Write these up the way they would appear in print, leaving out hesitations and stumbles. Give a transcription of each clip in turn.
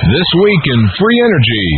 This week in Free Energy.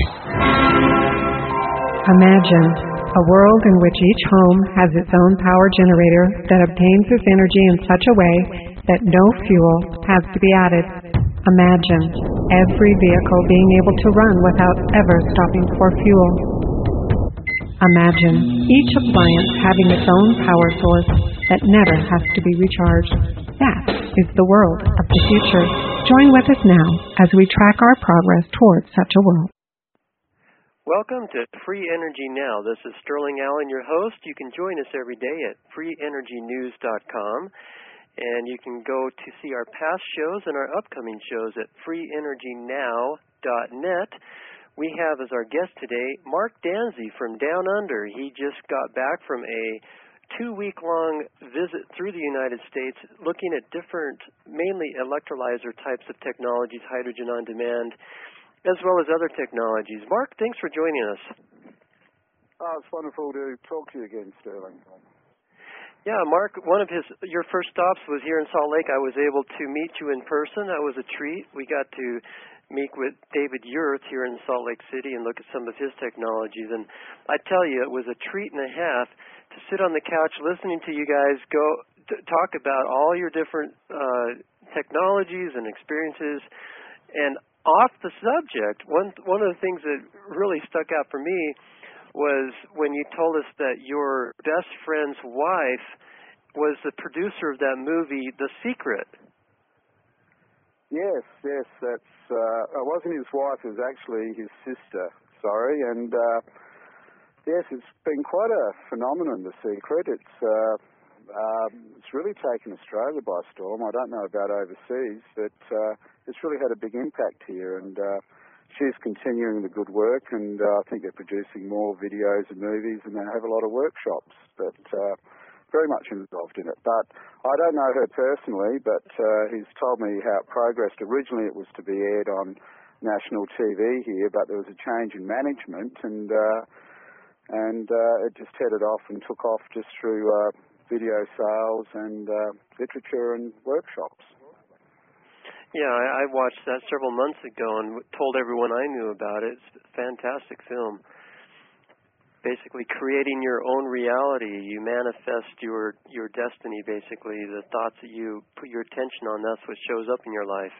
Imagine a world in which each home has its own power generator that obtains its energy in such a way that no fuel has to be added. Imagine every vehicle being able to run without ever stopping for fuel. Imagine each appliance having its own power source that never has to be recharged. That is the world of the future. Join with us now as we track our progress towards such a world. Welcome to Free Energy Now. This is Sterling Allen, your host. You can join us every day at freeenergynews.com, and you can go to see our past shows and our upcoming shows at freeenergynow.net. We have as our guest today Mark Danzy from Down Under. He just got back from a 2-week-long visit through the United States looking at different, mainly electrolyzer types of technologies, hydrogen on demand, as well as other technologies. Mark, thanks for joining us. Oh, it's wonderful to talk to you again, Sterling. Yeah, Mark, one of your first stops was here in Salt Lake. I was able to meet you in person. That was a treat. We got to meet with David Yurth here in Salt Lake City and look at some of his technologies. And I tell you, it was a treat and a half to sit on the couch listening to you guys talk about all your different technologies and experiences. And off the subject, one of the things that really stuck out for me was when you told us that your best friend's wife was the producer of that movie, The Secret. Yes, that's, it wasn't his wife, it was actually his sister, and yes, it's been quite a phenomenon, The Secret. It's really taken Australia by storm. I don't know about overseas, but it's really had a big impact here, and she's continuing the good work, and I think they're producing more videos and movies, and they have a lot of workshops, but very much involved in it. But I don't know her personally, but he's told me how it progressed. Originally it was to be aired on national TV here, but there was a change in management, and it just headed off and took off just through video sales and literature and workshops. Yeah, I watched that several months ago and told everyone I knew about it. It's a fantastic film. Basically creating your own reality. You manifest your destiny, basically. The thoughts that you put your attention on, that's what shows up in your life.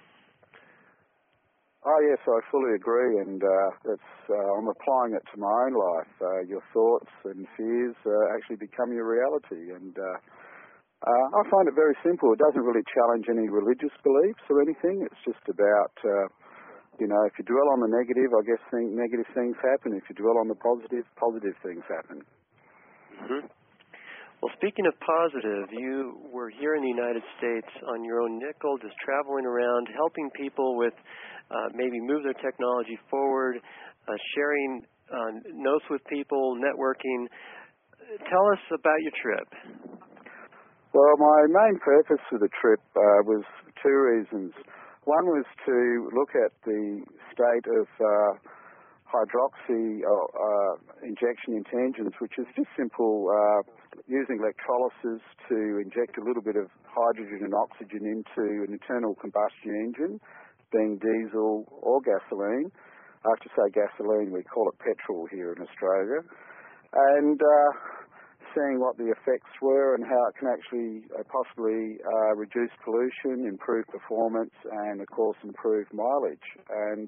Oh, yes, I fully agree, and I'm applying it to my own life. Your thoughts and fears actually become your reality, and I find it very simple. It doesn't really challenge any religious beliefs or anything. It's just about, if you dwell on the negative, I guess negative things happen. If you dwell on the positive, positive things happen. Mm-hmm. Well, speaking of positive, you were here in the United States on your own nickel, just traveling around, helping people with maybe move their technology forward, sharing notes with people, networking. Tell us about your trip. Well, my main purpose for the trip was two reasons. One was to look at the state of hydroxy injection into engines, which is just simple using electrolysis to inject a little bit of hydrogen and oxygen into an internal combustion engine, being diesel or gasoline. I have to say gasoline, we call it petrol here in Australia. And seeing what the effects were and how it can actually possibly reduce pollution, improve performance, and, of course, improve mileage. And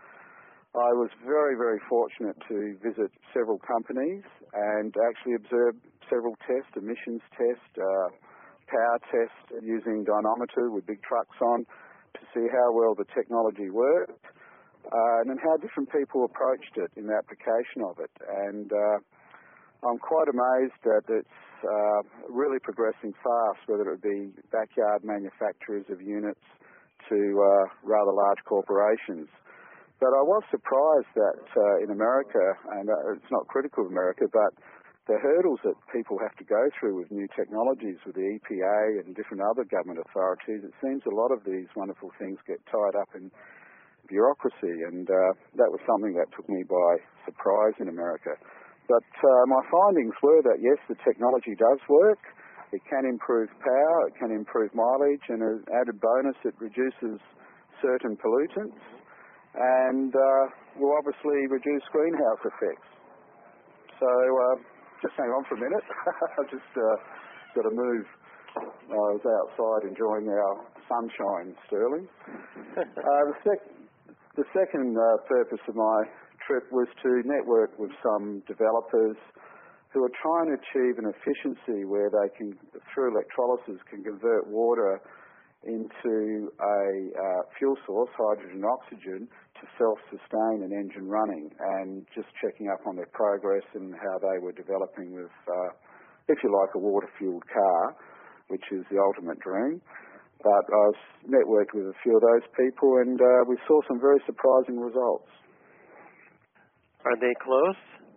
I was very, very fortunate to visit several companies and actually observe several tests, emissions tests, power tests using dynamometer with big trucks on to see how well the technology worked and then how different people approached it in the application of it. And I'm quite amazed that it's really progressing fast, whether it be backyard manufacturers of units to rather large corporations. But I was surprised that in America, and it's not critical of America, but the hurdles that people have to go through with new technologies, with the EPA and different other government authorities, it seems a lot of these wonderful things get tied up in bureaucracy, and that was something that took me by surprise in America. But my findings were that, yes, the technology does work. It can improve power, it can improve mileage, and an added bonus, it reduces certain pollutants. and will obviously reduce greenhouse effects. So just hang on for a minute. I've just got to move. I was outside enjoying our sunshine, Sterling. The second purpose of my trip was to network with some developers who are trying to achieve an efficiency where they can, through electrolysis, can convert water into a fuel source, hydrogen and oxygen, to self-sustain an engine running, and just checking up on their progress and how they were developing with, if you like, a water-fueled car, which is the ultimate dream. But I was networked with a few of those people, and we saw some very surprising results. Are they close?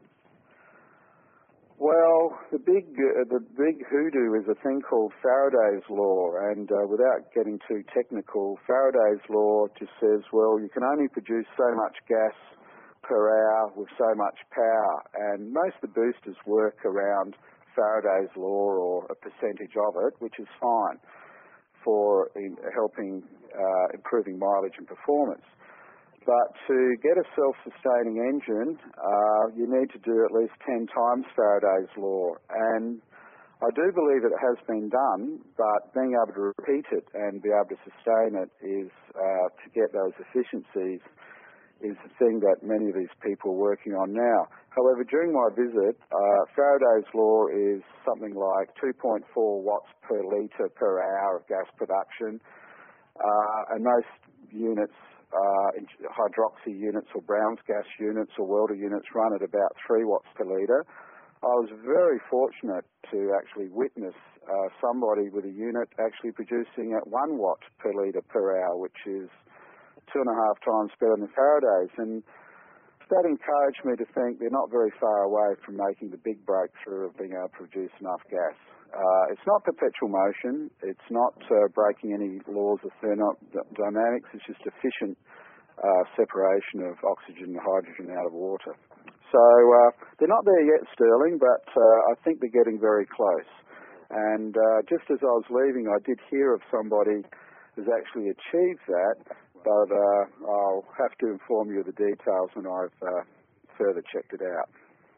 Well, the big hoodoo is a thing called Faraday's law, and without getting too technical, Faraday's law just says, well, you can only produce so much gas per hour with so much power, and most of the boosters work around Faraday's law or a percentage of it, which is fine for helping improving mileage and performance. But to get a self-sustaining engine, you need to do at least 10 times Faraday's law. And I do believe it has been done, but being able to repeat it and be able to sustain it is, to get those efficiencies, is the thing that many of these people are working on now. However, during my visit, Faraday's law is something like 2.4 watts per litre per hour of gas production, and most units, hydroxy units or Brown's gas units or welder units, run at about 3 watts per litre. I was very fortunate to actually witness somebody with a unit actually producing at 1 watt per litre per hour, which is 2.5 times better than Faraday's. And that encouraged me to think they're not very far away from making the big breakthrough of being able to produce enough gas. It's not perpetual motion. It's not breaking any laws of thermodynamics. It's just efficient separation of oxygen and hydrogen out of water. So they're not there yet, Sterling, but I think they're getting very close. And just as I was leaving, I did hear of somebody who's actually achieved that, but I'll have to inform you of the details when I've further checked it out.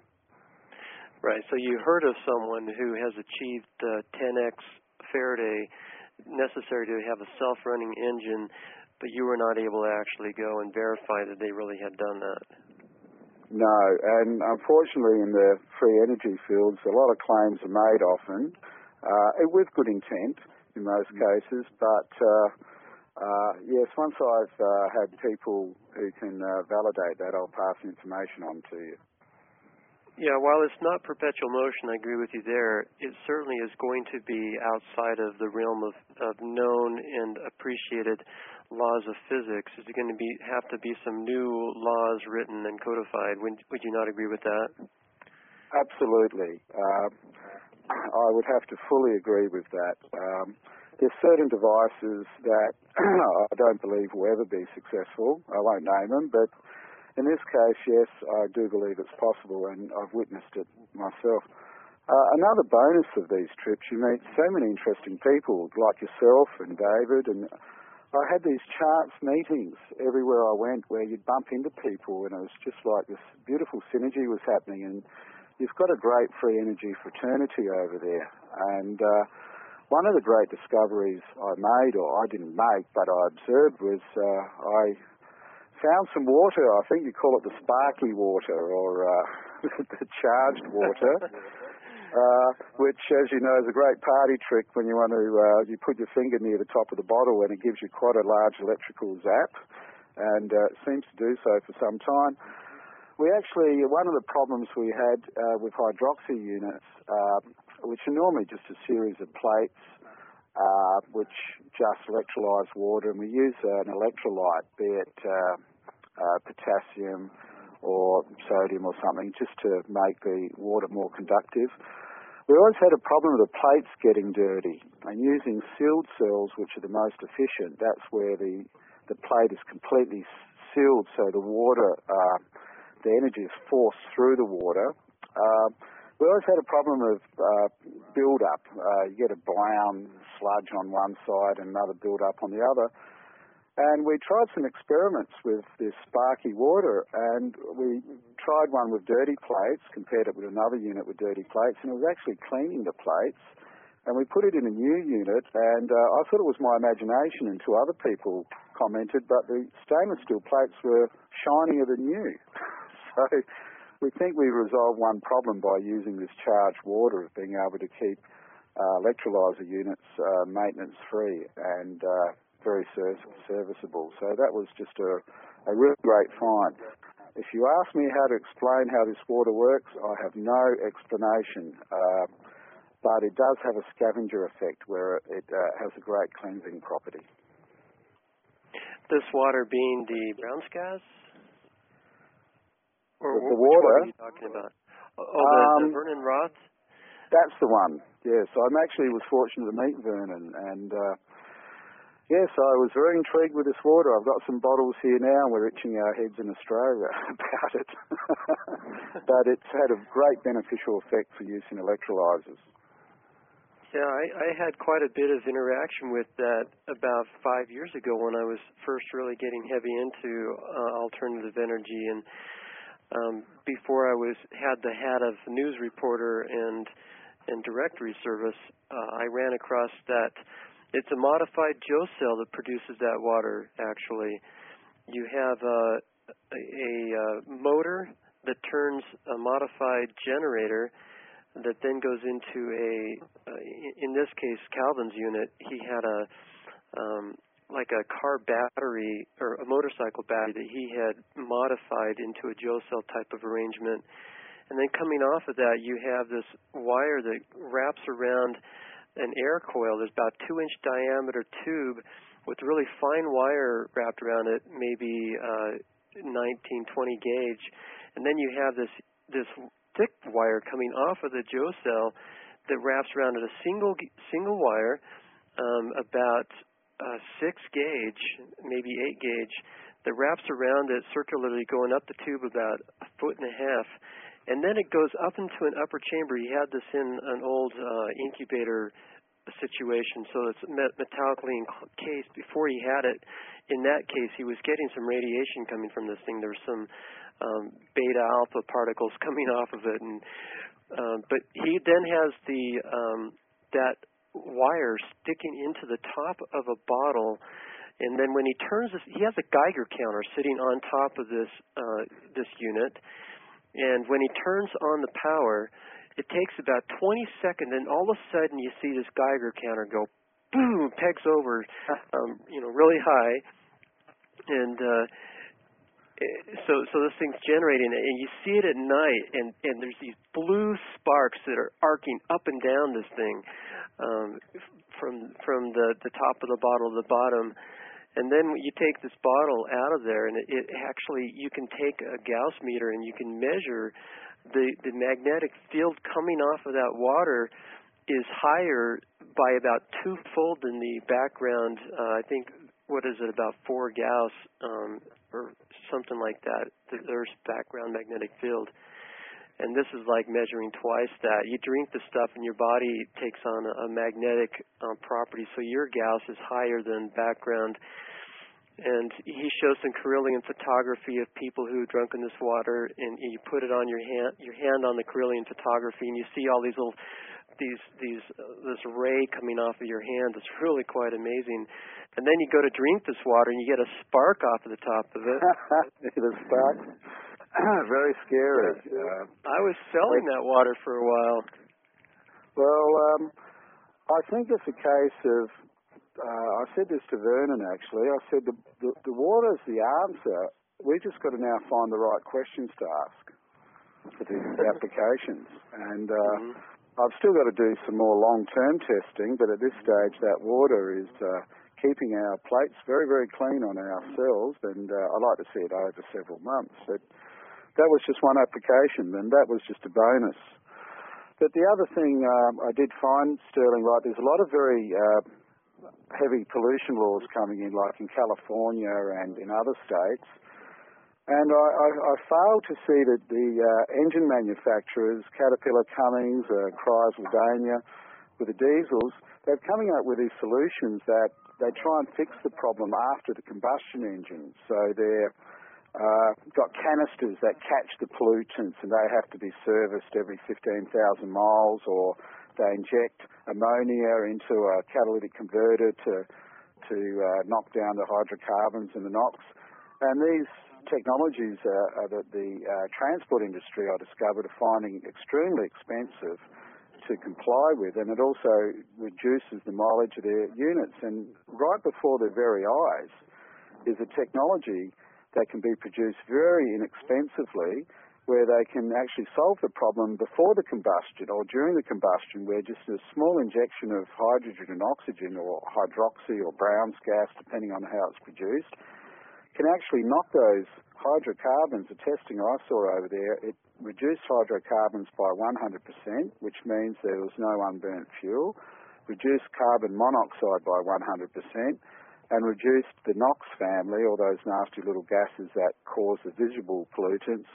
Right, so you heard of someone who has achieved 10x Faraday necessary to have a self-running engine, but you were not able to actually go and verify that they really had done that. No, and unfortunately in the free energy fields, a lot of claims are made often, with good intent in most cases, but yes, once I've had people who can validate that, I'll pass the information on to you. Yeah, while it's not perpetual motion, I agree with you there, it certainly is going to be outside of the realm of known and appreciated laws of physics. Is it going to have to be some new laws written and codified? Would you not agree with that? Absolutely. I would have to fully agree with that. There's certain devices that I don't believe will ever be successful. I won't name them, but in this case, yes, I do believe it's possible, and I've witnessed it myself. Another bonus of these trips, you meet so many interesting people, like yourself and David, and I had these chance meetings everywhere I went where you'd bump into people, and it was just like this beautiful synergy was happening, and you've got a great free energy fraternity over there. And one of the great discoveries I made, or I didn't make, but I observed, was I found some water. I think you call it the sparky water, or the charged water, which, as you know, is a great party trick when you want to, you put your finger near the top of the bottle and it gives you quite a large electrical zap, and it seems to do so for some time. We actually, one of the problems we had with hydroxy units, which are normally just a series of plates, which just electrolyse water, and we use an electrolyte, be it potassium or sodium or something, just to make the water more conductive. We always had a problem with the plates getting dirty, and using sealed cells, which are the most efficient, that's where the plate is completely sealed, so the water, the energy is forced through the water. We always had a problem of build-up. You get a brown sludge on one side and another build-up on the other. And we tried some experiments with this sparky water, and we tried one with dirty plates, compared it with another unit with dirty plates, and it was actually cleaning the plates. And we put it in a new unit, and I thought it was my imagination, and two other people commented, but the stainless steel plates were shinier than new. So we think we resolved one problem by using this charged water, of being able to keep electrolyser units maintenance-free and very serviceable. So that was just a really great find. If you ask me how to explain how this water works, I have no explanation, but it does have a scavenger effect where it has a great cleansing property. This water being the Brown's gas? Or the water? What are you talking about? The Vernon Roth? That's the one, yes. I actually was fortunate to meet Vernon, and yes, I was very intrigued with this water. I've got some bottles here now, and we're itching our heads in Australia about it. But it's had a great beneficial effect for use in electrolysers. Yeah, I had quite a bit of interaction with that about 5 years ago when I was first really getting heavy into alternative energy, and before I had the hat of news reporter and directory service, I ran across that. It's a modified Joe cell that produces that water, actually. You have a motor that turns a modified generator that then goes into in this case, Calvin's unit. He had like a car battery or a motorcycle battery that he had modified into a Joe cell type of arrangement. And then coming off of that, you have this wire that wraps around an air coil. There's about 2-inch diameter tube with really fine wire wrapped around it, maybe 19, 20 gauge. And then you have this thick wire coming off of the Joe cell that wraps around at a single wire, about 6 gauge, maybe 8 gauge, that wraps around it circularly, going up the tube about 1.5 feet. And then it goes up into an upper chamber. He had this in an old incubator situation, so it's metallically encased. Before he had it, in that case, he was getting some radiation coming from this thing. There was some beta alpha particles coming off of it, and but he then has that wire sticking into the top of a bottle. And then when he turns this, he has a Geiger counter sitting on top of this unit. And when he turns on the power, it takes about 20 seconds, and all of a sudden you see this Geiger counter go boom, pegs over, really high, and so this thing's generating, and you see it at night, and there's these blue sparks that are arcing up and down this thing from the top of the bottle to the bottom. And then you take this bottle out of there, and it actually, you can take a Gauss meter and you can measure the magnetic field coming off of that water is higher by about twofold than the background. I think, what is it, about 4 Gauss or something like that, the Earth's background magnetic field. And this is like measuring twice that. You drink the stuff and your body takes on a magnetic property, so your Gauss is higher than background. And he shows some Kirlian photography of people who have drunken this water, and you put it on your hand on the Kirlian photography, and you see all these little, this ray coming off of your hand. It's really quite amazing. And then you go to drink this water, and you get a spark off of the top of it. The spark. Very scary. I was selling that water for a while. Well, I think it's a case of, I said this to Vernon actually, I said the water's the answer. We've just got to now find the right questions to ask for these applications. And I've still got to do some more long-term testing, but at this stage that water is keeping our plates very, very clean on our cells, and I like to see it over several months. But that was just one application, and that was just a bonus. But the other thing I did find, Sterling, right, there's a lot of very heavy pollution laws coming in, like in California and in other states. And I failed to see that the engine manufacturers, Caterpillar, Cummins, Chrysler, Dania, with the diesels, they're coming up with these solutions that they try and fix the problem after the combustion engine. So they're got canisters that catch the pollutants, and they have to be serviced every 15,000 miles, or they inject ammonia into a catalytic converter to knock down the hydrocarbons and the NOx. And these technologies that the transport industry, I discovered, are finding extremely expensive to comply with, and it also reduces the mileage of their units. And right before their very eyes is a technology that can be produced very inexpensively, where they can actually solve the problem before the combustion or during the combustion, where just a small injection of hydrogen and oxygen, or hydroxy or Brown's gas, depending on how it's produced, can actually knock those hydrocarbons. The testing I saw over there, it reduced hydrocarbons by 100%, which means there was no unburnt fuel, reduced carbon monoxide by 100%, and reduced the NOx family, or those nasty little gases that cause the visible pollutants,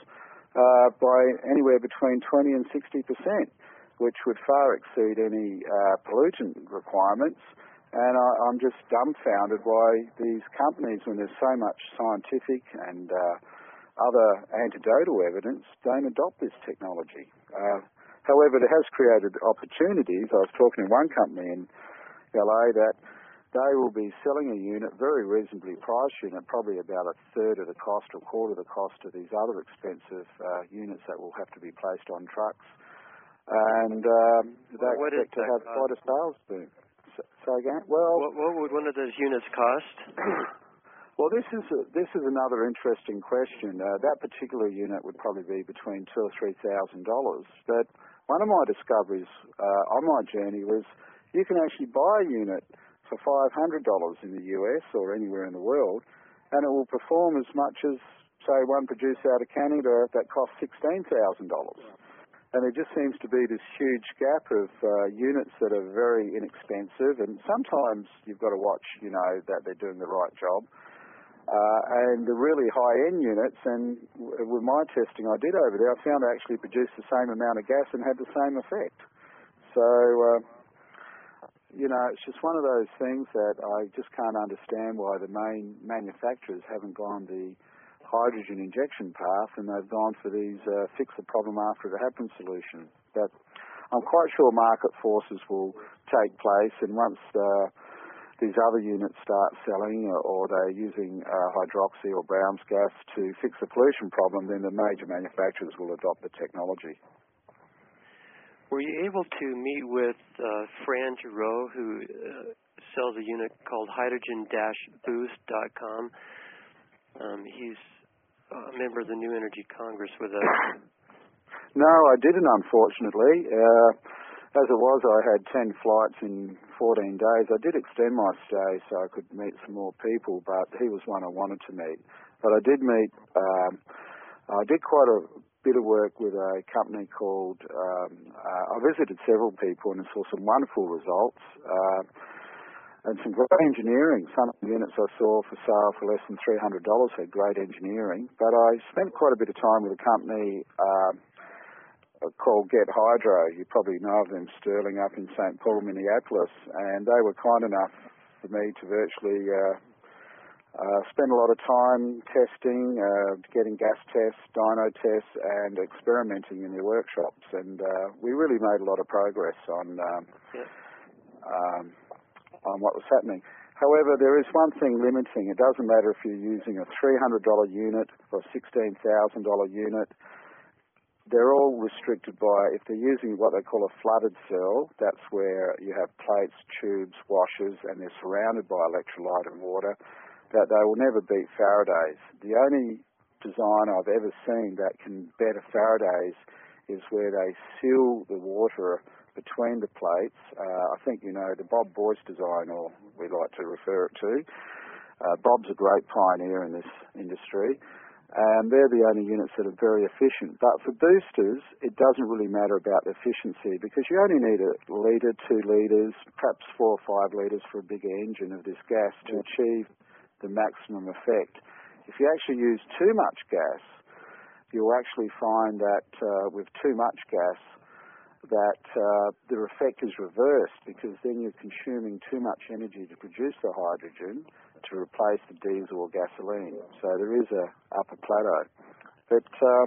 by anywhere between 20 and 60%, which would far exceed any pollutant requirements. And I'm just dumbfounded why these companies, when there's so much scientific and other anecdotal evidence, don't adopt this technology. However, it has created opportunities. I was talking to one company in LA that they will be selling a unit, very reasonably priced unit, probably about a third of the cost or a quarter of the cost of these other expensive units that will have to be placed on trucks. And they expect to have quite a sales boom. So again, what would one of those units cost? Well, this is another interesting question. That particular unit would probably be between $2,000 or $3,000. But one of my discoveries on my journey was you can actually buy a unit for $500 in the US or anywhere in the world, and it will perform as much as, say, one produced out of Canada that costs $16,000. And there just seems to be this huge gap of units that are very inexpensive, and sometimes you've got to watch, that they're doing the right job. And the really high-end units, and with my testing I did over there, I found they actually produced the same amount of gas and had the same effect. So, it's just one of those things that I just can't understand why the main manufacturers haven't gone the hydrogen injection path, and they've gone for these fix the problem after it happens solution. But I'm quite sure market forces will take place, and once these other units start selling, or they're using hydroxy or Brown's gas to fix the pollution problem, then the major manufacturers will adopt the technology. Were you able to meet with Fran Giroux, who sells a unit called hydrogen-boost.com? He's a member of the New Energy Congress with us. No, I didn't, unfortunately. As it was, I had 10 flights in 14 days. I did extend my stay so I could meet some more people, but he was one I wanted to meet. But I did meet, I did quite a bit of work with a company called, I visited several people and saw some wonderful results, and some great engineering. Some of the units I saw for sale for less than $300 had great engineering. But I spent quite a bit of time with a company called Get Hydro. You probably know of them, Sterling, up in St. Paul, Minneapolis. And they were kind enough for me to virtually spend a lot of time testing, getting gas tests, dyno tests, and experimenting in their workshops. And we really made a lot of progress on what was happening. However, there is one thing limiting. It doesn't matter if you're using a $300 unit or a $16,000 unit. They're all restricted by, if they're using what they call a flooded cell, that's where you have plates, tubes, washers, and they're surrounded by electrolyte and water, that they will never beat Faraday's. The only design I've ever seen that can better Faraday's is where they seal the water between the plates. I think you know the Bob Boyce design, or we like to refer it to. Bob's a great pioneer in this industry. They're the only units that are very efficient. But for boosters, it doesn't really matter about the efficiency, because you only need a litre, 2 litres, perhaps 4 or 5 litres for a bigger engine of this gas to achieve the maximum effect. If you actually use too much gas, you'll actually find that with too much gas, that the effect is reversed, because then you're consuming too much energy to produce the hydrogen to replace the diesel or gasoline. So there is a upper plateau. But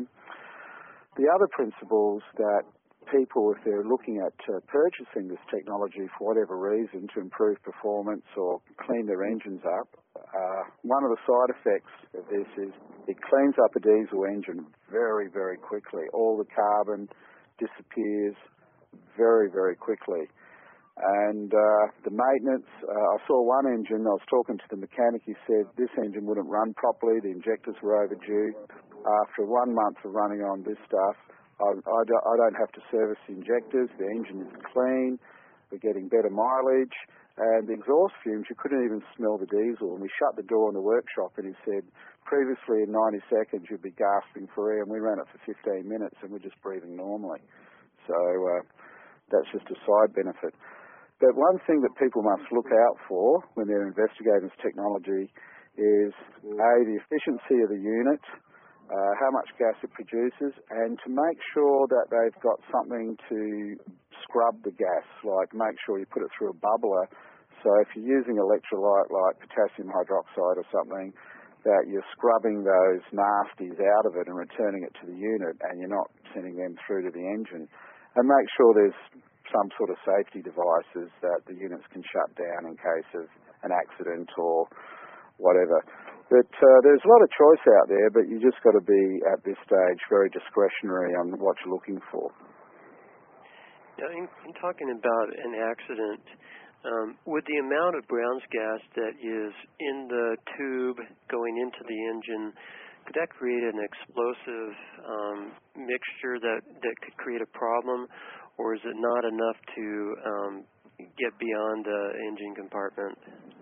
the other principles that people, if they're looking at purchasing this technology for whatever reason to improve performance or clean their engines up, one of the side effects of this is it cleans up a diesel engine very, very quickly. All the carbon disappears very, very quickly. And the maintenance, I saw one engine, I was talking to the mechanic, he said this engine wouldn't run properly, the injectors were overdue. After 1 month of running on this stuff, I don't have to service the injectors, the engine is clean, we're getting better mileage, and the exhaust fumes, you couldn't even smell the diesel. And we shut the door in the workshop and he said, previously in 90 seconds you'd be gasping for air, and we ran it for 15 minutes and we're just breathing normally. So that's just a side benefit. But one thing that people must look out for when they're investigating this technology is A, the efficiency of the unit, how much gas it produces, and to make sure that they've got something to scrub the gas, like make sure you put it through a bubbler. So if you're using electrolyte like potassium hydroxide or something, that you're scrubbing those nasties out of it and returning it to the unit, and you're not sending them through to the engine. And make sure there's some sort of safety devices that the units can shut down in case of an accident or whatever. But there's a lot of choice out there, but you just got to be, at this stage, very discretionary on what you're looking for. Now, in talking about an accident, would the amount of Brown's gas that is in the tube going into the engine, could that create an explosive mixture that could create a problem, or is it not enough to get beyond the engine compartment?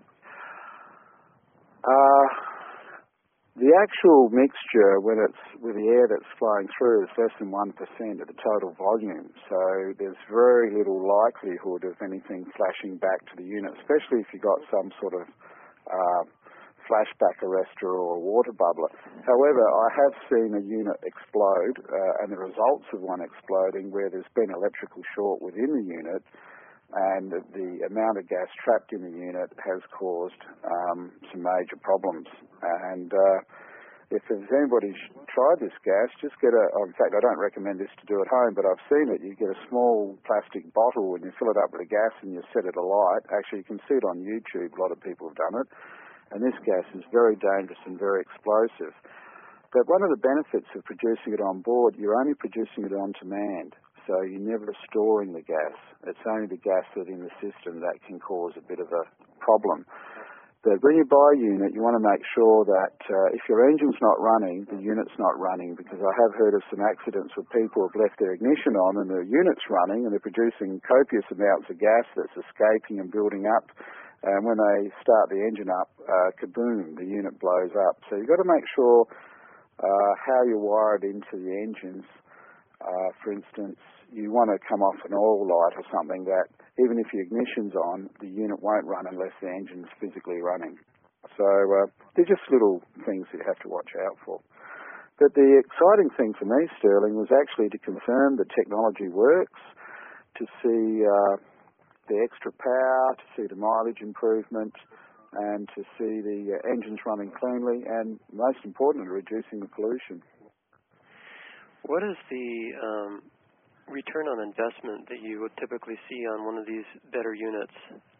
The actual mixture, when it's with the air that's flowing through, is less than 1% of the total volume. So there's very little likelihood of anything flashing back to the unit, especially if you've got some sort of flashback arrestor or a water bubbler. However, I have seen a unit explode, and the results of one exploding where there's been electrical short within the unit, and the amount of gas trapped in the unit has caused some major problems. And if there's anybody tried this gas, just get in fact, I don't recommend this to do at home, but I've seen it. You get a small plastic bottle and you fill it up with the gas and you set it alight. Actually, you can see it on YouTube. A lot of people have done it. And this gas is very dangerous and very explosive. But one of the benefits of producing it on board, you're only producing it on demand. So you're never storing the gas. It's only the gas that's in the system that can cause a bit of a problem. But when you buy a unit, you want to make sure that if your engine's not running, the unit's not running, because I have heard of some accidents where people have left their ignition on and the unit's running and they're producing copious amounts of gas that's escaping and building up. And when they start the engine up, kaboom, the unit blows up. So you've got to make sure how you're wired into the engines. For instance, you want to come off an oil light or something that even if your ignition's on, the unit won't run unless the engine's physically running. So they're just little things that you have to watch out for. But the exciting thing for me, Sterling, was actually to confirm the technology works, to see the extra power, to see the mileage improvement, and to see the engines running cleanly, and most importantly, reducing the pollution. What is the return on investment that you would typically see on one of these better units?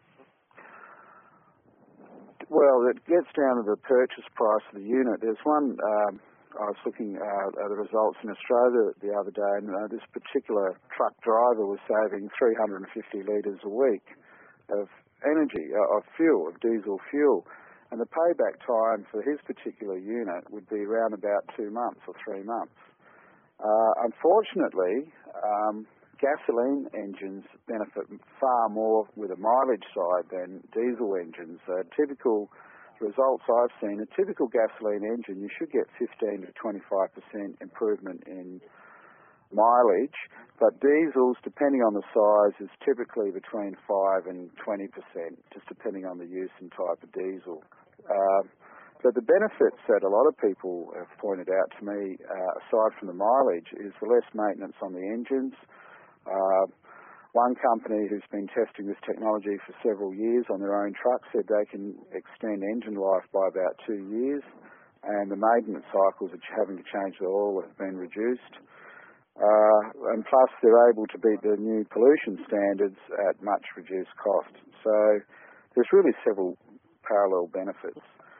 Well, it gets down to the purchase price of the unit. There's one, I was looking at the results in Australia the other day, and this particular truck driver was saving 350 litres a week of energy, of fuel, of diesel fuel. And the payback time for his particular unit would be around about 2 months or 3 months. Unfortunately, gasoline engines benefit far more with a mileage side than diesel engines. Typical results I've seen, a typical gasoline engine, you should get 15 to 25% improvement in mileage, but diesels, depending on the size, is typically between 5 and 20%, just depending on the use and type of diesel. But the benefits that a lot of people have pointed out to me, aside from the mileage, is the less maintenance on the engines, One company who's been testing this technology for several years on their own truck said they can extend engine life by about 2 years, and the maintenance cycles of having to change the oil have been reduced. And plus they're able to beat the new pollution standards at much reduced cost. So there's really several parallel benefits.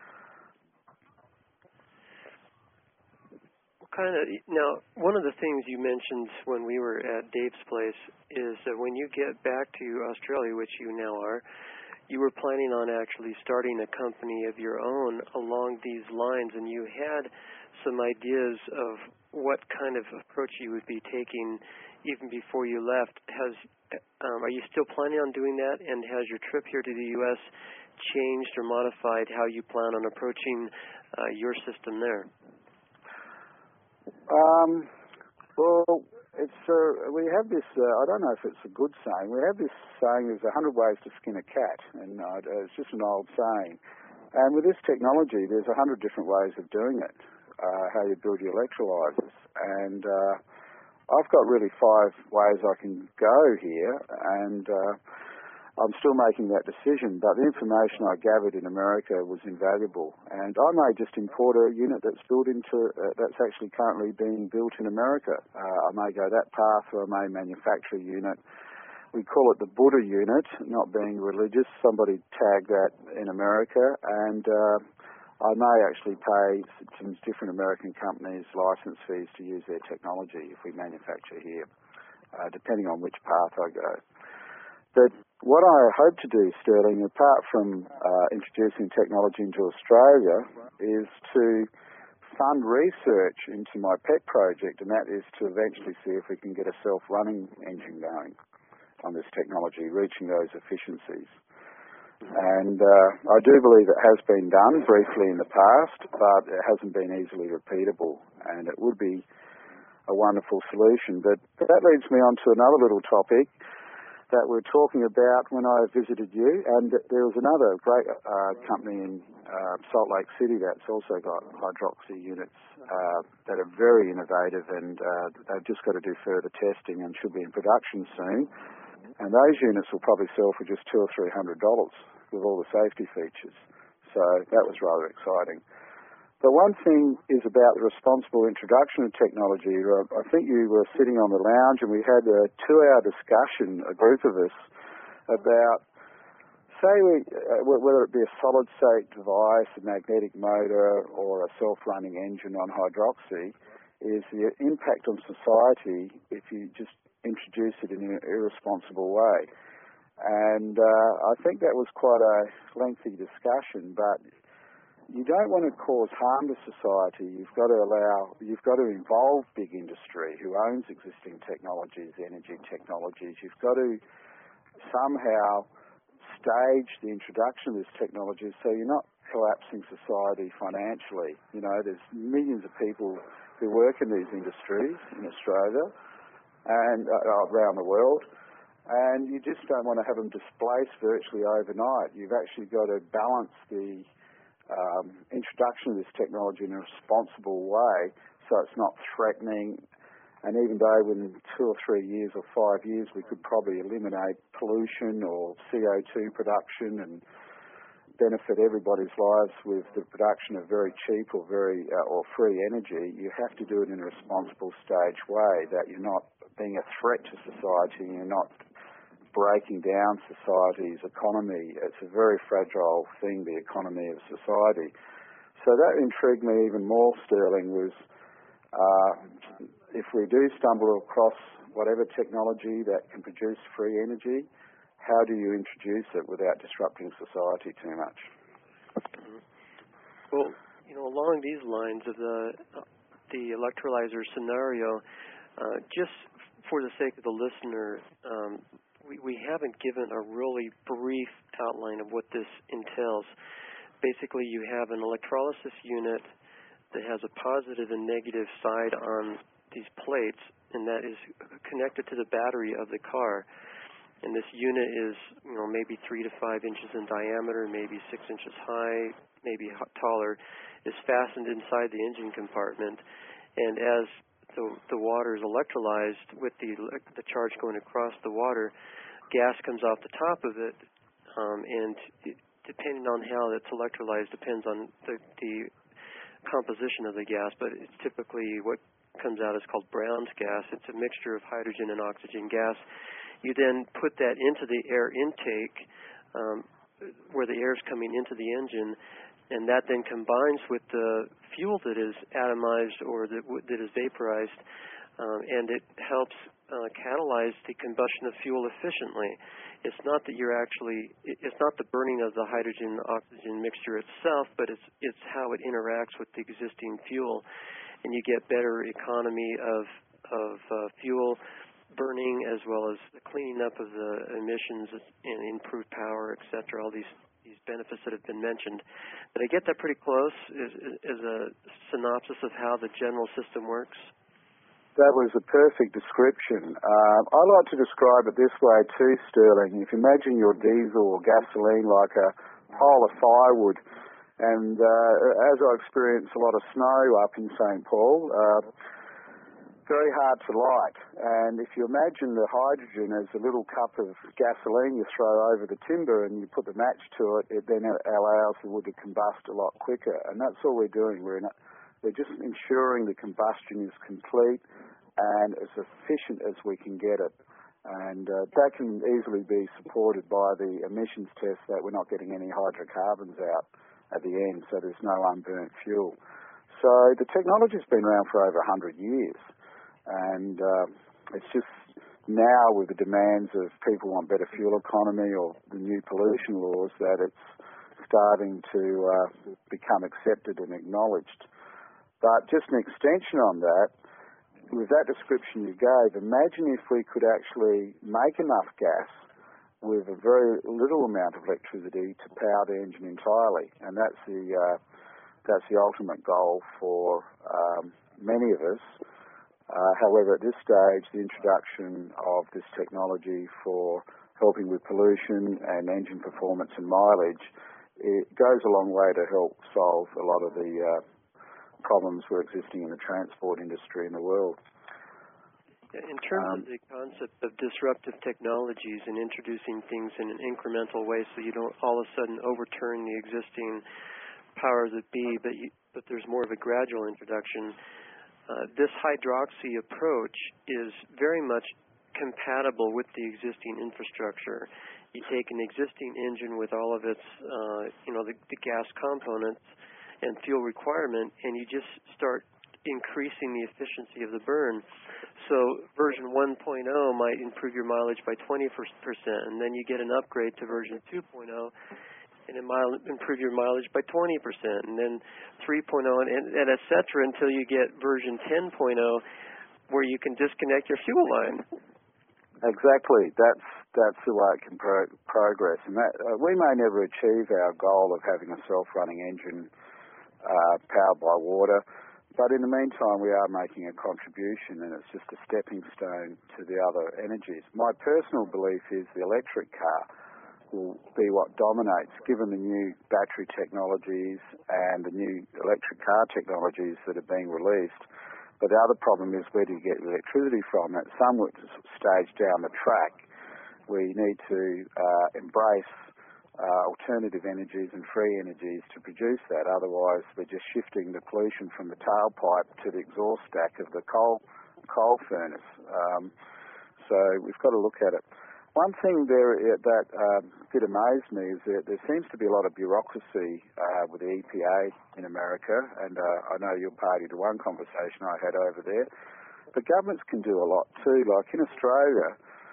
Now, one of the things you mentioned when we were at Dave's place is that when you get back to Australia, which you now are, you were planning on actually starting a company of your own along these lines, and you had some ideas of what kind of approach you would be taking even before you left. Are you still planning on doing that, and has your trip here to the U.S. changed or modified how you plan on approaching your system there? Well, we have this, I don't know if it's a good saying, we have this saying there's 100 ways to skin a cat, and it's just an old saying. And with this technology, there's 100 different ways of doing it, how you build your electrolyzers. And I've got really 5 ways I can go here, and I'm still making that decision, but the information I gathered in America was invaluable. And I may just import a unit that's that's actually currently being built in America. I may go that path, or I may manufacture a unit. We call it the Buddha unit, not being religious. Somebody tagged that in America, and I may actually pay some different American companies license fees to use their technology if we manufacture here, depending on which path I go. But what I hope to do, Sterling, apart from introducing technology into Australia, is to fund research into my pet project, and that is to eventually see if we can get a self-running engine going on this technology, reaching those efficiencies. And I do believe it has been done briefly in the past, but it hasn't been easily repeatable, and it would be a wonderful solution. But that leads me on to another little topic that we're talking about when I visited you, and there was another great company in Salt Lake City that's also got hydroxy units that are very innovative, and they've just got to do further testing and should be in production soon. And those units will probably sell for just $200 or $300 with all the safety features. So that was rather exciting. But one thing is about the responsible introduction of technology. I think you were sitting on the lounge and we had a 2-hour discussion, a group of us, about, whether it be a solid-state device, a magnetic motor, or a self-running engine on hydroxy, is the impact on society if you just introduce it in an irresponsible way. And I think that was quite a lengthy discussion, but you don't want to cause harm to society. You've got to involve big industry who owns existing technologies, energy technologies. You've got to somehow stage the introduction of this technology so you're not collapsing society financially. You know, there's millions of people who work in these industries in Australia and around the world, and you just don't want to have them displaced virtually overnight. You've actually got to balance the introduction of this technology in a responsible way so it's not threatening, and even though within 2 or 3 years or 5 years we could probably eliminate pollution or CO2 production and benefit everybody's lives with the production of very cheap or free energy, you have to do it in a responsible stage way, that you're not being a threat to society, you're not breaking down society's economy. It's a very fragile thing, the economy of society. So that intrigued me even more, Sterling, was if we do stumble across whatever technology that can produce free energy, how do you introduce it without disrupting society too much? Well, along these lines of the electrolyzer scenario, just for the sake of the listener, we haven't given a really brief outline of what this entails. Basically, you have an electrolysis unit that has a positive and negative side on these plates, and that is connected to the battery of the car. And this unit is, maybe 3 to 5 inches in diameter, maybe 6 inches high, maybe taller, is fastened inside the engine compartment. And as the water is electrolyzed with the charge going across the water. Gas comes off the top of it, and depending on how it's electrolyzed depends on the composition of the gas, but it's typically what comes out is called Brown's gas. It's a mixture of hydrogen and oxygen gas. You then put that into the air intake where the air is coming into the engine, and that then combines with the fuel that is atomized or that is vaporized, and it helps catalyze the combustion of fuel efficiently. It's not that it's not the burning of the hydrogen-oxygen mixture itself, but it's how it interacts with the existing fuel, and you get better economy of fuel burning as well as the cleaning up of the emissions and improved power, etc. All these benefits that have been mentioned. Did I get that pretty close as a synopsis of how the general system works? That was a perfect description. I like to describe it this way too, Sterling. If you imagine your diesel or gasoline like a pile of firewood, and as I experience a lot of snow up in St. Paul, very hard to light. And if you imagine the hydrogen as a little cup of gasoline you throw over the timber and you put the match to it, it then allows the wood to combust a lot quicker. And that's all we're doing. We're just ensuring the combustion is complete and as efficient as we can get it. And that can easily be supported by the emissions test that we're not getting any hydrocarbons out at the end, so there's no unburnt fuel. So the technology's been around for over 100 years. And it's just now with the demands of people want better fuel economy or the new pollution laws that it's starting to become accepted and acknowledged. But just an extension on that, with that description you gave, imagine if we could actually make enough gas with a very little amount of electricity to power the engine entirely. And that's the ultimate goal for many of us. However, at this stage, the introduction of this technology for helping with pollution and engine performance and mileage, it goes a long way to help solve a lot of the problems that are existing in the transport industry in the world. In terms of the concept of disruptive technologies and introducing things in an incremental way so you don't all of a sudden overturn the existing powers that be, but there's more of a gradual introduction, this hydroxy approach is very much compatible with the existing infrastructure. You take an existing engine with all of its, the gas components and fuel requirement, and you just start increasing the efficiency of the burn. So version 1.0 might improve your mileage by 20%, and then you get an upgrade to version 2.0, and it might improve your mileage by 20%, and then 3.0, and et cetera, until you get version 10.0, where you can disconnect your fuel line. Exactly. That's the way it can progress. And that we may never achieve our goal of having a self-running engine powered by water, but in the meantime, we are making a contribution, and it's just a stepping stone to the other energies. My personal belief is the electric car will be what dominates, given the new battery technologies and the new electric car technologies that are being released. But the other problem is, where do you get the electricity from? At some stage down the track, we need to embrace alternative energies and free energies to produce that. Otherwise, we're just shifting the pollution from the tailpipe to the exhaust stack of the coal furnace. So we've got to look at it. One thing there that did amaze me is that there seems to be a lot of bureaucracy with the EPA in America, and I know you're party to one conversation I had over there. But governments can do a lot too. Like in Australia,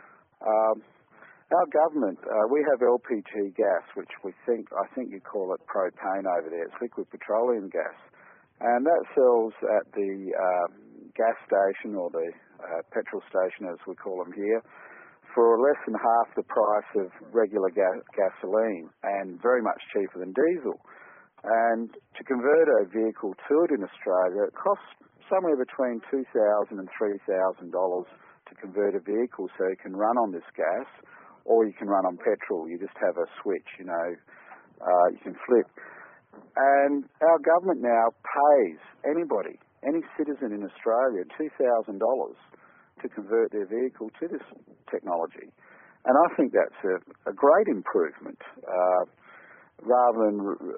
our government, we have LPG gas, which I think you call it propane over there. It's liquid petroleum gas. And that sells at the gas station, or the petrol station as we call them here, for less than half the price of regular gasoline, and very much cheaper than diesel. And to convert a vehicle to it in Australia, it costs somewhere between $2,000 and $3,000 to convert a vehicle, so you can run on this gas, or you can run on petrol. You just have a switch, you can flip. And our government now pays anybody any citizen in Australia $2,000 to convert their vehicle to this technology. And I think that's a great improvement. Rather than,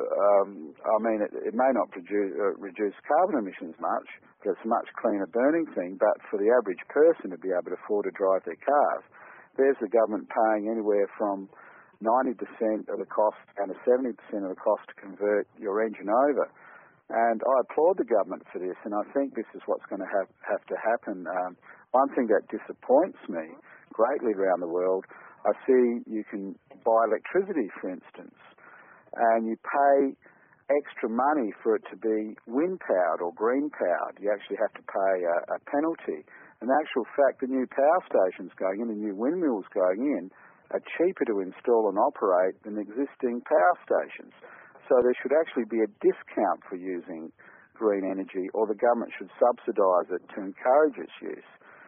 it may not reduce carbon emissions much, but it's a much cleaner burning thing. But for the average person to be able to afford to drive their cars, there's the government paying anywhere from 90% of the cost and to 70% of the cost to convert your engine over. And I applaud the government for this, and I think this is what's going to have to happen. One thing that disappoints me greatly around the world, I see you can buy electricity, for instance, and you pay extra money for it to be wind-powered or green-powered. You actually have to pay a penalty. In actual fact, the new power stations going in, the new windmills going in, are cheaper to install and operate than existing power stations. So there should actually be a discount for using green energy, or the government should subsidise it to encourage its use.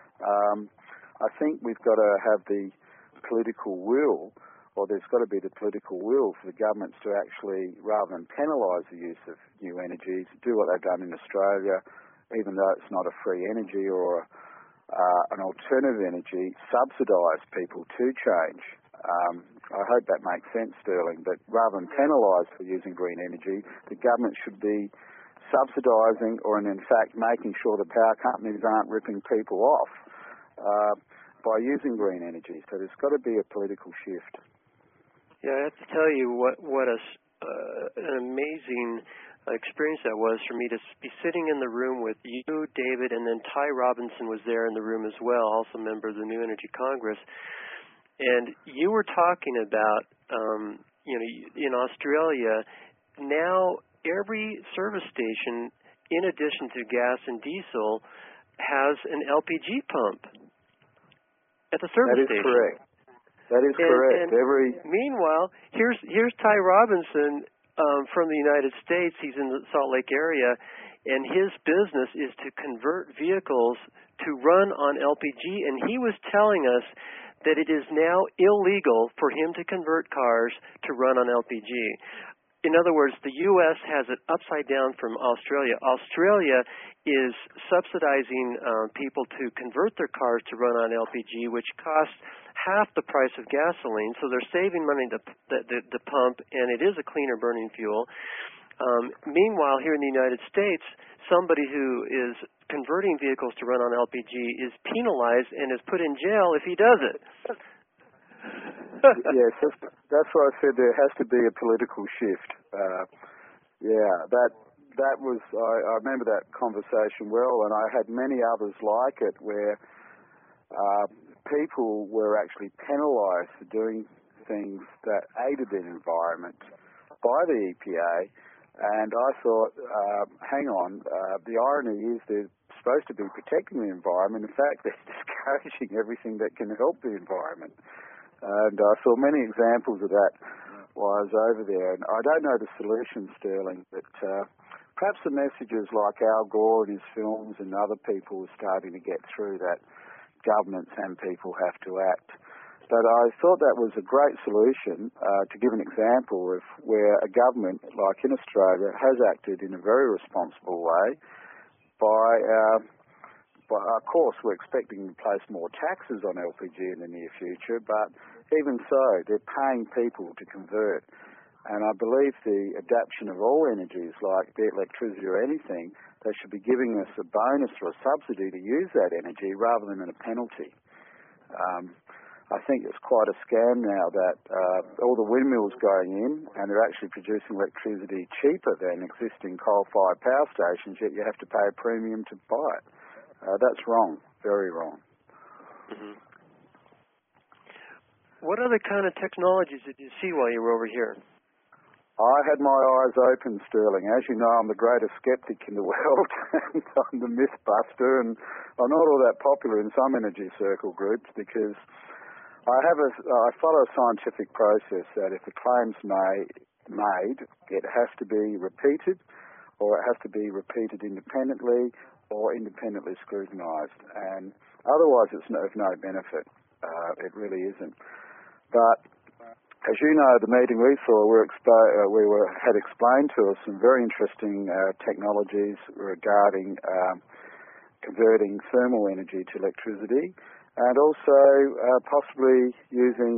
I think we've got to have the political will, or there's got to be the political will for the governments to actually, rather than penalise the use of new energies, do what they've done in Australia, even though it's not a free energy or an alternative energy, subsidise people to change. I hope that makes sense, Sterling, but rather than penalise for using green energy, the government should be subsidising or in fact making sure the power companies aren't ripping people off by using green energy. So there's got to be a political shift. Yeah, I have to tell you what an amazing experience that was for me to be sitting in the room with you, David, and then Ty Robinson was there in the room as well, also a member of the New Energy Congress. And you were talking about, in Australia, now every service station, in addition to gas and diesel, has an LPG pump at the service station. That is correct. That is correct. Meanwhile, here's Ty Robinson from the United States. He's in the Salt Lake area, and his business is to convert vehicles to run on LPG, and he was telling us that it is now illegal for him to convert cars to run on LPG. In other words, the U.S. has it upside down from Australia. Australia is subsidizing people to convert their cars to run on LPG, which costs half the price of gasoline, so they're saving money to pump, and it is a cleaner burning fuel. Meanwhile, here in the United States, somebody who is converting vehicles to run on LPG is penalized and is put in jail if he does it. Yes, that's why I said there has to be a political shift. That was, I remember that conversation well, and I had many others like it where people were actually penalised for doing things that aided the environment by the EPA. And I thought, hang on, the irony is they're supposed to be protecting the environment. In fact, they're discouraging everything that can help the environment. And I saw many examples of that while I was over there. And I don't know the solution, Sterling, but perhaps the messages like Al Gore in his films and other people are starting to get through that governments and people have to act. But I thought that was a great solution to give an example of where a government, like in Australia, has acted in a very responsible way by of course, we're expecting to place more taxes on LPG in the near future, but even so, they're paying people to convert. And I believe the adaptation of all energies, like be it electricity or anything, they should be giving us a bonus or a subsidy to use that energy rather than a penalty. I think it's quite a scam now that all the windmills going in and they're actually producing electricity cheaper than existing coal-fired power stations, yet you have to pay a premium to buy it. That's wrong, very wrong. Mm-hmm. What other kind of technologies did you see while you were over here? I had my eyes open, Sterling. As you know, I'm the greatest skeptic in the world. I'm the mythbuster, and I'm not all that popular in some energy circle groups because I follow a scientific process that if a claim's made, it has to be repeated, or it has to be repeated independently or independently scrutinised. And otherwise it's of no benefit. It really isn't. But as you know, the meeting we saw, had explained to us some very interesting technologies regarding converting thermal energy to electricity, and also possibly using,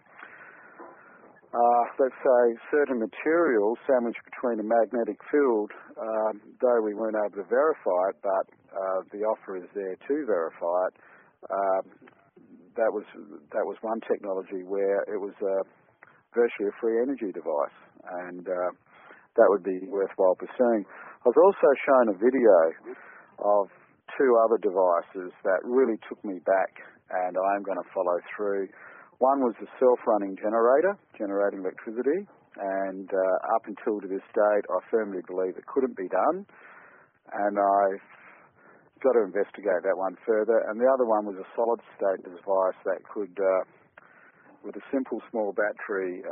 let's say, certain materials sandwiched between a magnetic field, though we weren't able to verify it, but the offer is there to verify it. That was one technology where it was virtually a free energy device, and that would be worthwhile pursuing. I was also shown a video of two other devices that really took me back, and I am going to follow through. One was a self-running generator, generating electricity, and up until to this date, I firmly believe it couldn't be done, and I've got to investigate that one further. And the other one was a solid-state device that could, with a simple small battery,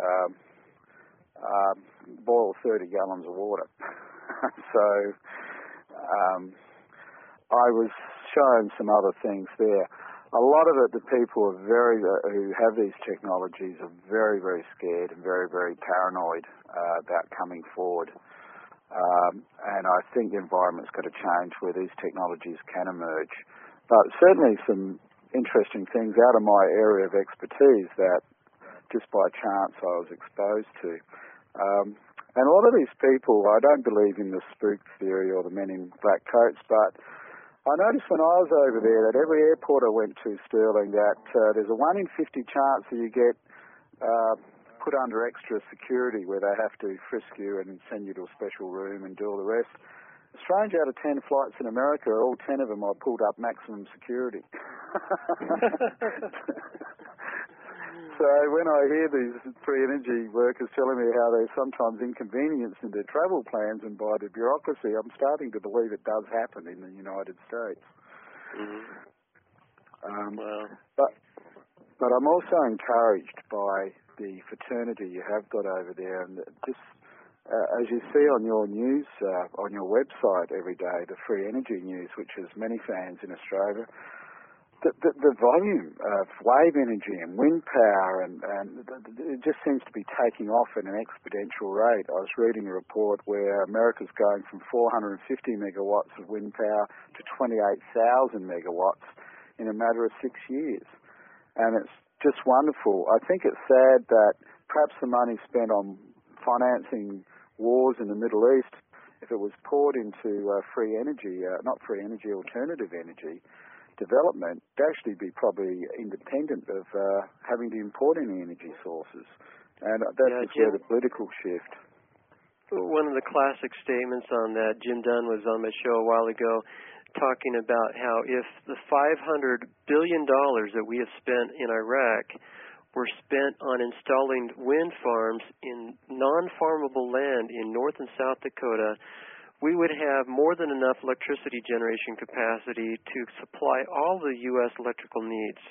boil 30 gallons of water. So I was shown some other things there. A lot of it, the people who have these technologies are very, very scared and very, very paranoid about coming forward. And I think the environment's got to change where these technologies can emerge. But certainly some interesting things out of my area of expertise that just by chance I was exposed to. And a lot of these people, I don't believe in the spook theory or the men in black coats, but I noticed when I was over there that every airport I went to, Stirling, that there's a 1 in 50 chance that you get put under extra security where they have to frisk you and send you to a special room and do all the rest. Strange, out of 10 flights in America, all 10 of them I pulled up maximum security. So when I hear these free energy workers telling me how they're sometimes inconvenienced in their travel plans and by the bureaucracy, I'm starting to believe it does happen in the United States. Wow. But I'm also encouraged by the fraternity you have got over there, and just as you see on your news, on your website every day, the Free Energy News, which has many fans in Australia, the volume of wave energy and wind power, and it just seems to be taking off at an exponential rate. I was reading a report where America's going from 450 megawatts of wind power to 28,000 megawatts in a matter of 6 years. And it's just wonderful. I think it's sad that perhaps the money spent on financing wars in the Middle East, if it was poured into free energy, alternative energy development, would actually be probably independent of having to import any energy sources. And that's where the political shift. One of the classic statements on that, Jim Dunn was on my show a while ago talking about how if the $500 billion that we have spent in Iraq were spent on installing wind farms in non-farmable land in North and South Dakota, we would have more than enough electricity generation capacity to supply all the U.S. electrical needs.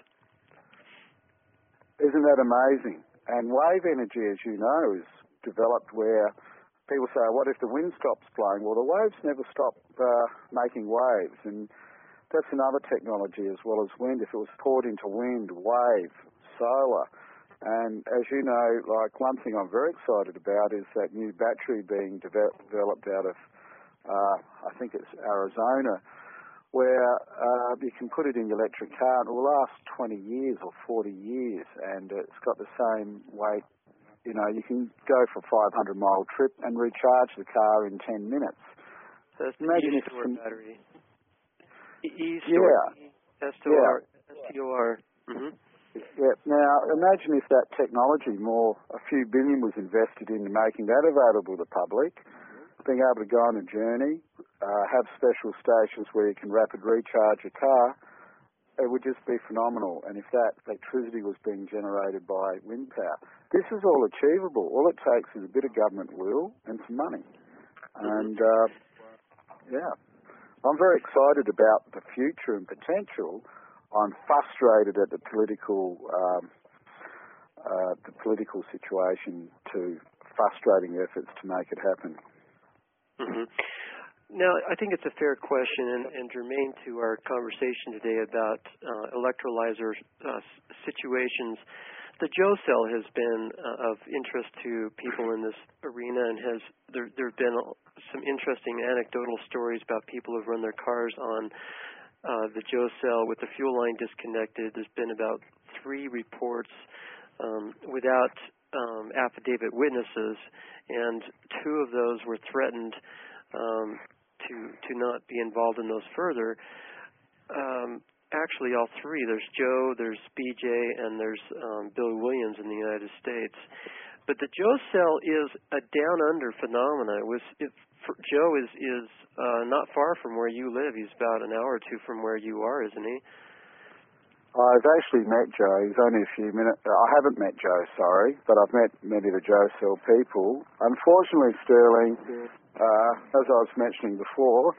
Isn't that amazing? And wave energy, as you know, is developed where people say, what if the wind stops blowing? Well, the waves never stop making waves, and that's another technology as well as wind. If it was poured into wind, wave, solar, and as you know, like one thing I'm very excited about is that new battery being developed out of I think it's Arizona, where you can put it in your electric car and it will last 20 years or 40 years, and it's got the same weight. You know, you can go for a 500-mile trip and recharge the car in 10 minutes. So that's imagine the e-store battery. E-store. S-T-O-R. S-T-O-R. Mm-hmm. Yeah. Now, imagine if that technology, a few billion was invested into making that available to the public, being able to go on a journey, have special stations where you can rapid recharge your car. It would just be phenomenal. And if that electricity was being generated by wind power, this is all achievable. All it takes is a bit of government will and some money. And, I'm very excited about the future and potential. I'm frustrated at the political situation to frustrating efforts to make it happen. Mm-hmm. Now, I think it's a fair question and germane to our conversation today about electrolyzer situations the Joe cell has been of interest to people in this arena, and there have been some interesting anecdotal stories about people who've run their cars on the Joe cell with the fuel line disconnected. There's been about 3 reports without affidavit witnesses, and 2 of those were threatened to not be involved in those further. Actually, all 3. There's Joe, there's BJ, and there's Bill Williams in the United States. But the Joe cell is a down-under phenomena. Joe is not far from where you live. He's about an hour or 2 from where you are, isn't he? I've actually met Joe. He's only a few minutes. I haven't met Joe, sorry, but I've met many of the Joe cell people. Unfortunately, Sterling, as I was mentioning before,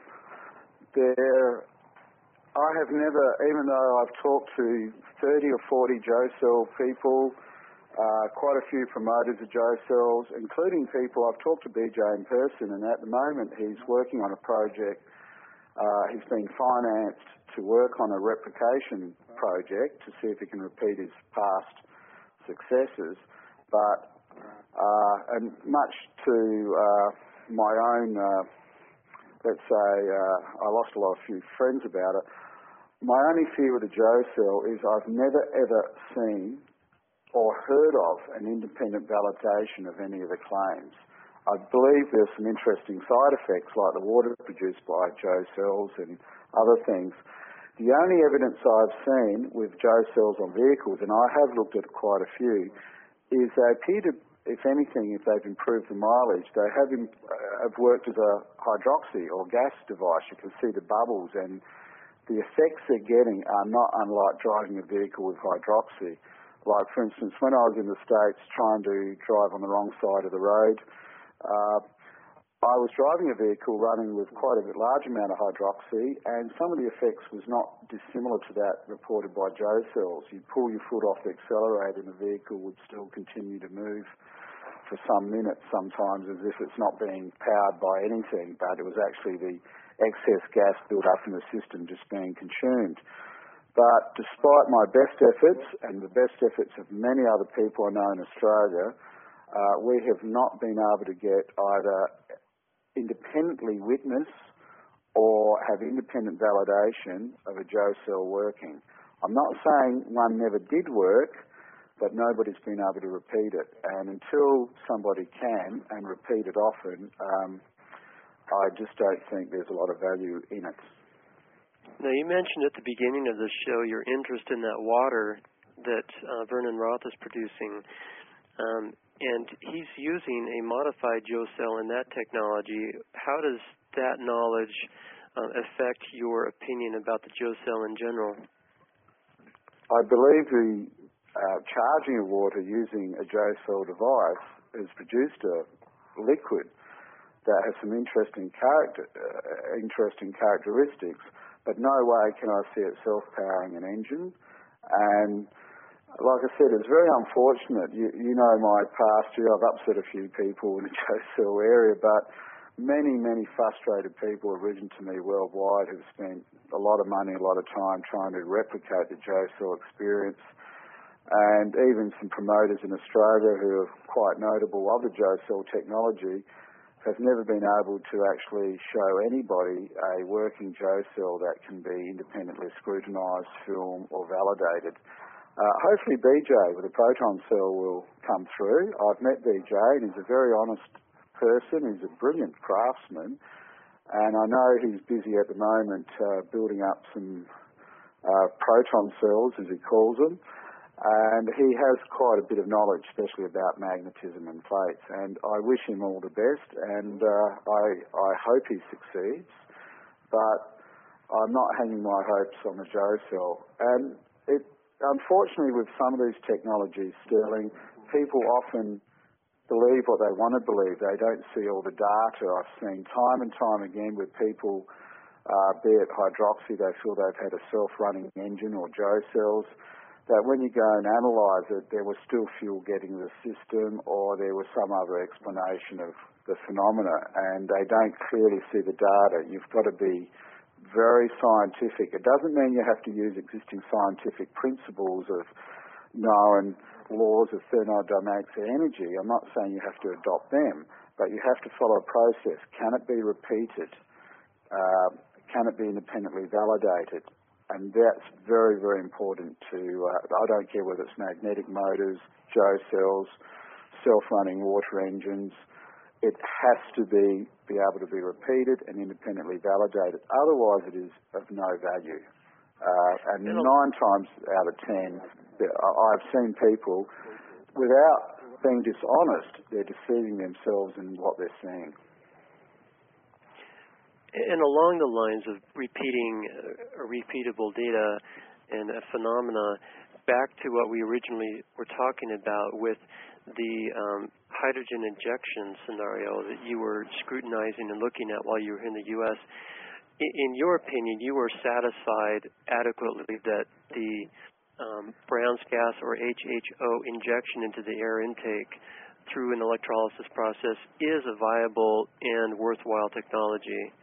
I have never, even though I've talked to 30 or 40 Joe cell people, quite a few promoters of Joe cells, including people, I've talked to BJ in person, and at the moment he's working on a project. He's been financed to work on a replication project to see if he can repeat his past successes. But, and much to my own, let's say, I lost a few friends about it. My only fear with the Joe cell is I've never ever seen or heard of an independent validation of any of the claims. I believe there's some interesting side effects like the water produced by Joe cells and other things. The only evidence I've seen with Joe cells on vehicles, and I have looked at quite a few, is they appear to, if anything, if they've improved the mileage, they have worked as a hydroxy or gas device. You can see the bubbles, and the effects they're getting are not unlike driving a vehicle with hydroxy. Like, for instance, when I was in the States trying to drive on the wrong side of the road, I was driving a vehicle running with quite a bit large amount of hydroxy, and some of the effects was not dissimilar to that reported by Joe cells. You pull your foot off the accelerator and the vehicle would still continue to move for some minutes sometimes as if it's not being powered by anything, but it was actually the excess gas built up in the system just being consumed. But despite my best efforts and the best efforts of many other people I know in Australia, we have not been able to get either independently witness or have independent validation of a Joe cell working. I'm not saying one never did work, but nobody's been able to repeat it. And until somebody can and repeat it often, I just don't think there's a lot of value in it. Now, you mentioned at the beginning of the show your interest in that water that Vernon Roth is producing, and he's using a modified Joe cell in that technology. How does that knowledge affect your opinion about the Joe cell in general? I believe the charging of water using a Joe cell device has produced a liquid that has some interesting characteristics, but no way can I see it self-powering an engine. And like I said, it's very unfortunate. You know my past here. I've upset a few people in the Joe cell area, but many, many frustrated people have written to me worldwide who've spent a lot of money, a lot of time trying to replicate the Joe cell experience. And even some promoters in Australia who are quite notable of the Joe cell technology have never been able to actually show anybody a working Joe cell that can be independently scrutinised, filmed or validated. Hopefully BJ with a proton cell will come through. I've met BJ and he's a very honest person. He's a brilliant craftsman, and I know he's busy at the moment building up some proton cells, as he calls them. And he has quite a bit of knowledge, especially about magnetism and plates. And I wish him all the best, and I hope he succeeds. But I'm not hanging my hopes on the Joe cell. And unfortunately, with some of these technologies, Sterling, people often believe what they want to believe. They don't see all the data. I've seen time and time again with people, be it hydroxy, they feel they've had a self-running engine or Joe cells, that when you go and analyse it, there was still fuel getting the system or there was some other explanation of the phenomena, and they don't clearly see the data. You've got to be very scientific. It doesn't mean you have to use existing scientific principles of knowing laws of thermodynamics of energy. I'm not saying you have to adopt them, but you have to follow a process. Can it be repeated? Can it be independently validated? And that's very, very important to, I don't care whether it's magnetic motors, Joe cells, self-running water engines. It has to be able to be repeated and independently validated. Otherwise, it is of no value. And 9 times out of 10, I've seen people, without being dishonest, they're deceiving themselves in what they're seeing. And along the lines of repeating repeatable data and a phenomena, back to what we originally were talking about with the hydrogen injection scenario that you were scrutinizing and looking at while you were in the U.S., in your opinion, you were satisfied adequately that the Brown's gas or HHO injection into the air intake through an electrolysis process is a viable and worthwhile technology?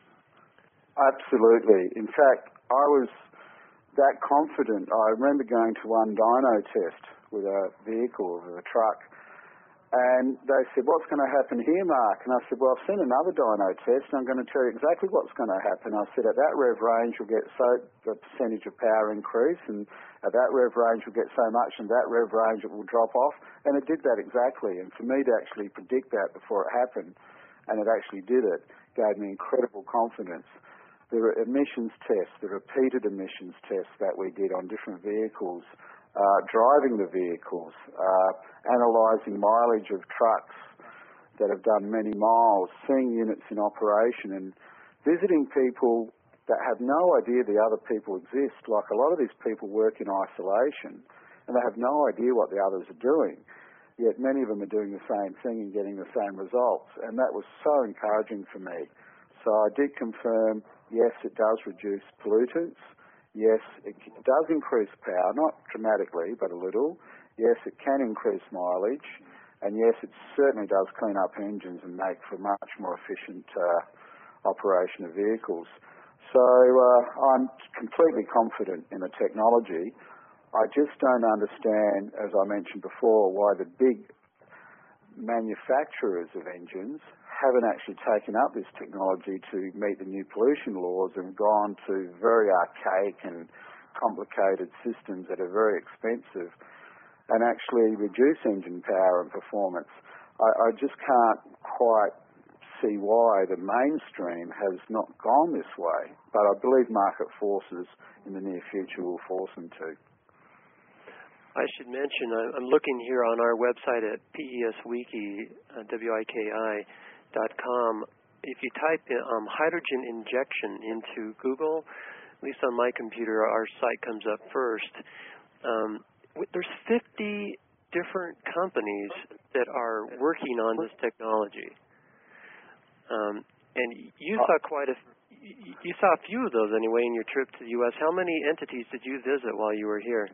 Absolutely. In fact, I was that confident. I remember going to one dyno test with a vehicle, with a truck, and they said, "What's going to happen here, Mark?" And I said, "Well, I've seen another dyno test, and I'm going to tell you exactly what's going to happen." I said, "At that rev range, you'll get the percentage of power increase, and at that rev range, you'll get so much, and that rev range, it will drop off." And it did that exactly. And for me to actually predict that before it happened, and it actually did it, gave me incredible confidence. The emissions tests, the repeated emissions tests that we did on different vehicles, driving the vehicles, analysing mileage of trucks that have done many miles, seeing units in operation, and visiting people that have no idea the other people exist. Like a lot of these people work in isolation, and they have no idea what the others are doing. Yet many of them are doing the same thing and getting the same results, and that was so encouraging for me. So I did confirm, yes, it does reduce pollutants. Yes, it does increase power, not dramatically, but a little. Yes, it can increase mileage. And yes, it certainly does clean up engines and make for much more efficient operation of vehicles. So I'm completely confident in the technology. I just don't understand, as I mentioned before, why the big manufacturers of engines haven't actually taken up this technology to meet the new pollution laws and gone to very archaic and complicated systems that are very expensive and actually reduce engine power and performance. I just can't quite see why the mainstream has not gone this way, but I believe market forces in the near future will force them to. I should mention, I'm looking here on our website at PESWiki, WIKI.com. If you type in, hydrogen injection into Google, at least on my computer, our site comes up first. There's 50 different companies that are working on this technology. And you saw you saw a few of those anyway in your trip to the U.S. How many entities did you visit while you were here?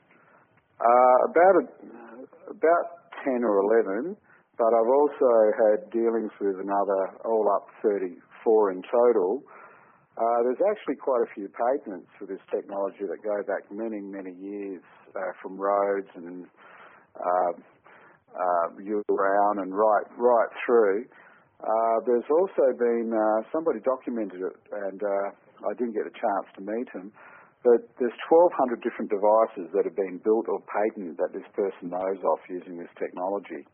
About 10 or 11, but I've also had dealings with another, all up 34 in total. There's actually quite a few patents for this technology that go back many, many years, from Rhodes and Brown and right through. There's also been, somebody documented it, and I didn't get a chance to meet him, but there's 1,200 different devices that have been built or patented that this person knows of using this technology,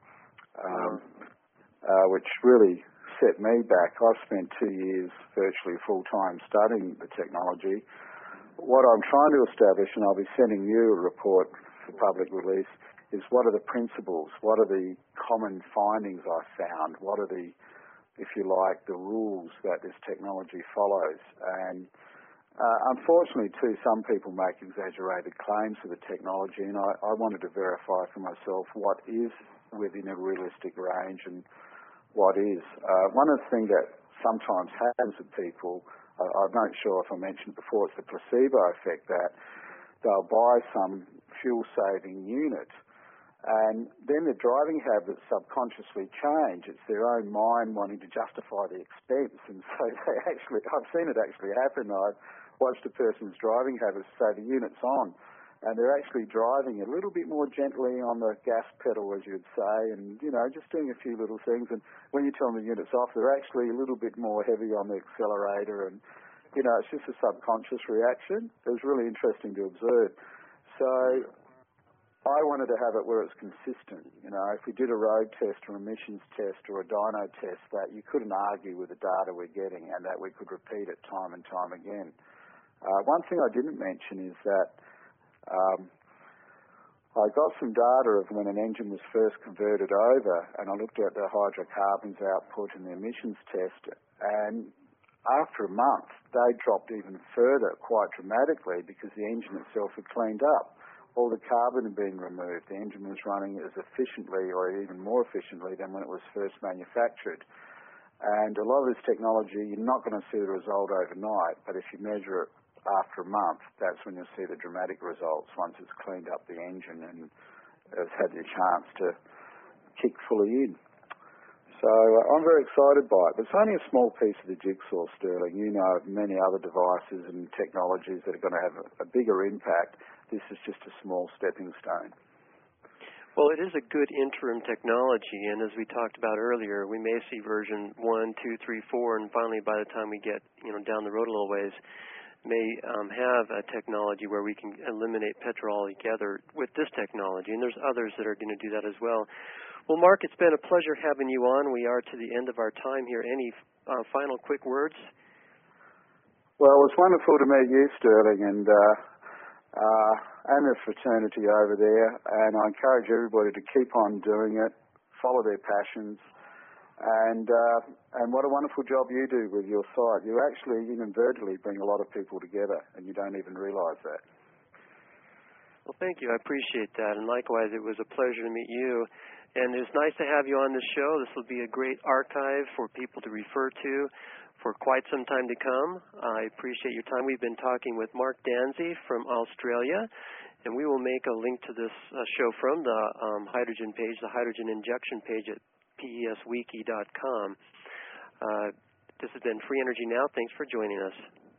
which really set me back. I've spent 2 years virtually full-time studying the technology. What I'm trying to establish, and I'll be sending you a report for public release, is what are the principles, what are the common findings I found, what are the, if you like, the rules that this technology follows. And unfortunately, too, some people make exaggerated claims for the technology, and I wanted to verify for myself what is within a realistic range and what is. One of the things that sometimes happens with people, I'm not sure if I mentioned before, it's the placebo effect, that they'll buy some fuel-saving unit, and then their driving habits subconsciously change. It's their own mind wanting to justify the expense, and so they actually, I've seen it actually happen. I've watched a person's driving habits say the unit's on, and they're actually driving a little bit more gently on the gas pedal, as you'd say, and, just doing a few little things. And when you turn the units off, they're actually a little bit more heavy on the accelerator, and, it's just a subconscious reaction. It was really interesting to observe. So I wanted to have it where it's consistent. If we did a road test or emissions test or a dyno test, that you couldn't argue with the data we're getting and that we could repeat it time and time again. One thing I didn't mention is that I got some data of when an engine was first converted over, and I looked at the hydrocarbons output in the emissions test, and after a month they dropped even further quite dramatically because the engine itself had cleaned up. All the carbon had been removed. The engine was running as efficiently or even more efficiently than when it was first manufactured. And a lot of this technology, you're not going to see the result overnight, but if you measure it after a month, that's when you'll see the dramatic results once it's cleaned up the engine and has had the chance to kick fully in. So I'm very excited by it. But it's only a small piece of the jigsaw, Sterling. You know of many other devices and technologies that are going to have a bigger impact. This is just a small stepping stone. Well, it is a good interim technology, and as we talked about earlier, we may see version 1, 2, 3, 4, and finally by the time we get down the road a little ways, may have a technology where we can eliminate petrol altogether with this technology, and there's others that are going to do that as well. Well, Mark, it's been a pleasure having you on. We are to the end of our time here. Any final quick words? Well, it's wonderful to meet you, Sterling, and the fraternity over there, and I encourage everybody to keep on doing it, follow their passions, and what a wonderful job you do with your site. You actually inadvertently bring a lot of people together, and you don't even realise that. Well, thank you. I appreciate that, and likewise, it was a pleasure to meet you. And it's nice to have you on this show. This will be a great archive for people to refer to for quite some time to come. I appreciate your time. We've been talking with Mark Danzi from Australia, and we will make a link to this show from the hydrogen page, the hydrogen injection page at peswiki.com. This has been Free Energy Now. Thanks for joining us.